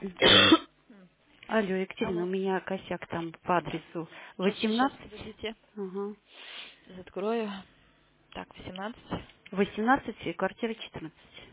Алло, Екатерина, у Алло. меня косяк там по адресу Сейчас, 18. подождите. Ага. Сейчас открою. Так, 18. 18 и квартира 14.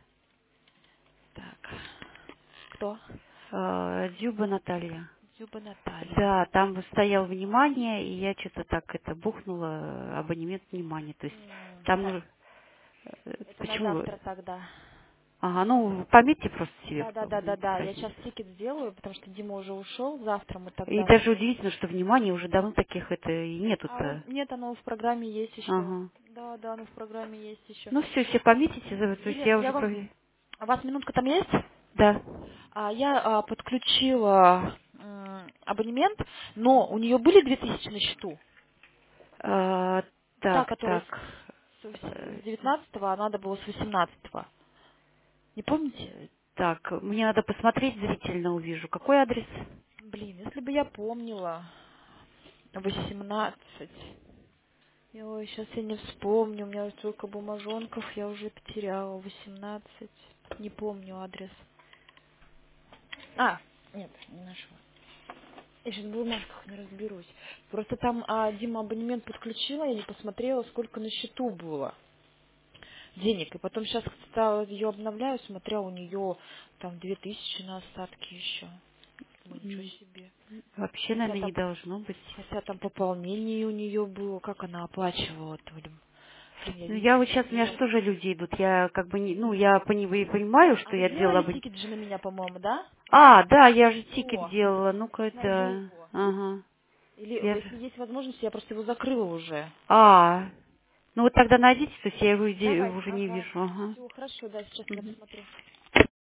Так. Кто? Дзюба Наталья. Зюба Наталья. Да, там стоял внимание, и я что-то так это бухнула абонемент внимания. То есть там Так, это на почему? завтра тогда. Ага, ну пометьте просто себе Да, да, да, да, потом да. Я сейчас разницу. тикет сделаю, потому что Дима уже ушел. Завтра мы И тогда даже с... удивительно, что внимание уже давно таких это и нету-то. Нет, оно в программе есть еще. Ага. Да, да, оно в программе есть еще. Ну все пометите, то есть Или я я уже вам... У вас минутка там есть? Да. Я подключила абонемент, но у нее были 2000 на счету. А, Та, так, которая так. с 19-го, а надо было с 18-го. Не помните? Так, мне надо посмотреть, зрительно увижу. Какой адрес? Блин, если бы я помнила. 18. Ой, сейчас я не вспомню. У меня столько бумажонков, я уже потеряла. 18. Не помню адрес. Нет, не нашла. Я сейчас в бумажках не разберусь. Просто там Дима абонемент подключила, я не посмотрела, сколько на счету было денег. И потом сейчас стала ее обновляю, смотря у нее там 2000 на остатки еще. Думаю, ничего М, себе. Вообще, Хотя наверное, не там, должно быть. хотя там пополнение у нее было, как она оплачивала то ли. Блин, я Ну, не я вот сейчас, у меня же смотрела. тоже люди идут. Я как бы, ну, я понимаю, А что вы я делала сделали бы... тикет же на меня, по-моему, да? Да, я же тикет О, делала. Ну-ка, сейчас найду это... его. Ага. Или, Я если же... есть возможность, я просто его закрыла уже. Ну вот тогда найдите, то есть я его Давайте, уже не ага. вижу. Ага. Все, хорошо, да, сейчас я Мгм. посмотрю.